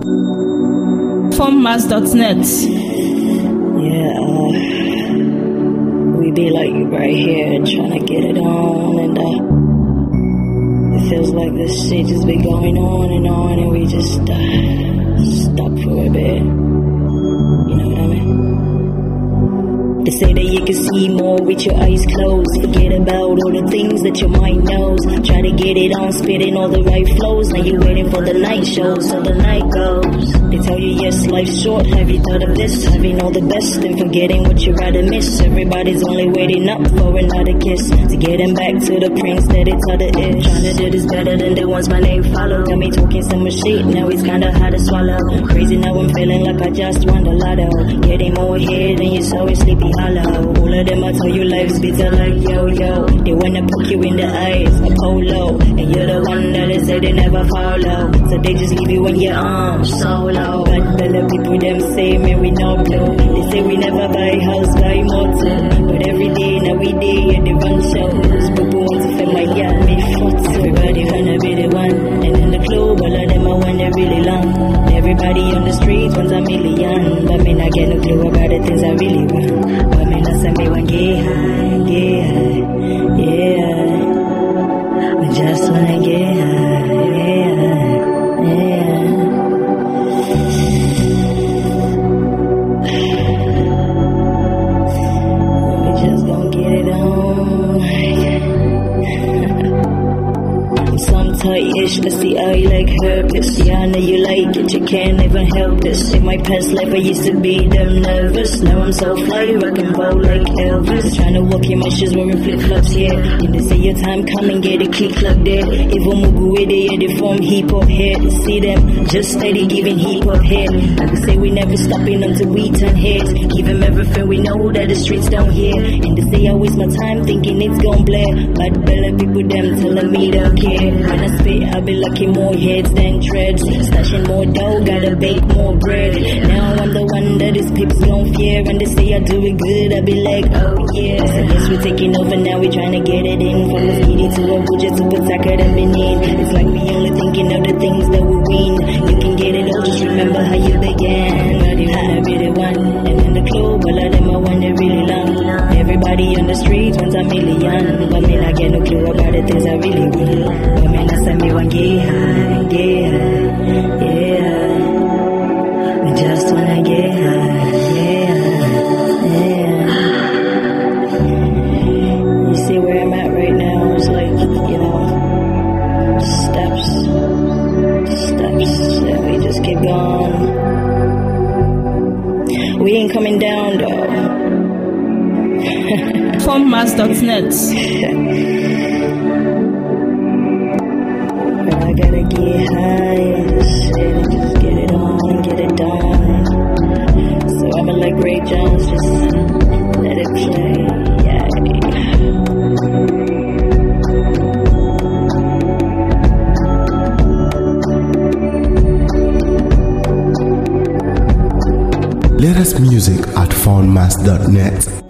Formmass.net. Yeah, we be like right here trying to get it on, and it feels like this shit just be going on, and we just stop for a bit. You know what I mean? They say that you can see more with your eyes closed. Forget about all the things that your mind knows. Try to get it on, spitting all the right flows. Now you're waiting for the night show, so the night goes. They tell you yes, life's short. Have you thought of this? Having all the best and forgetting what you rather miss. Everybody's only waiting up for another kiss to get him back to the prince that it's other is. Trying to do this better than the ones my name follow. Got me talking so much shit, now it's kinda hard to swallow. Crazy now I'm feeling like I just won the lotto. Getting more head than you saw it sleepy hollow. All of them I tell you life's bitter like yo-yo. They wanna poke you in the eyes, Apollo, and you're the one that they say they never follow. So they just leave you in your arms solo. But the people them say, man, we no blue. They say we never buy house, buy motor. But every day, now we day at the run shows. People want to feel like, yeah, me foot. Everybody wanna be the one. And in the club, all of them I want it really long. Everybody on the streets wants a million. But me not get no clue about the things I really want. But me not say me want get high, yeah. I just wanna get high, yeah. We just gon' get it on. Some tight-ish, let's see how you like herpes. Yeah, I know you like it, you can't even help this. In my past life I used to be them nervous. Now I'm so fly, rock and roll like Elvis. Trying to walk in my shoes wearing flip-flops, yeah. And they say your time come and get a click club there. Even Mugu with it, they form hip-hop head. See them, just steady giving hip-hop head. Like they say we never stopping until we turn heads. Give them everything we know that the streets don't hear. And they say I waste my time thinking it's gon' blare. But better people them telling me don't care. When I spit, I be lucky more heads than dreads. Stashing more dough, gotta bake more bread. Now I'm the one that these pips gon' fear. And they say I do it good, I be like, oh yeah. So yes, we're taking over now, we trying to get it in. From the speedy to a budget to Pataka and Benin. It's like we only thinking of the things that we win. You can get it all, just remember how you began. But you wanna be the one. And in the club, all of them I want it really long. Everybody on the streets wants a million. But me not get no clue about the things I really want. But me not say me want get high, yeah. I just wanna get high, yeah. You see where I'm at right now? It's like, you know, steps, and we just keep going. We ain't coming down though. Formmass.net. But I gotta get high and just get it on, get it done. So I'ma let Ray Jones just let it play. Yeah. Latest music at Formmass.net.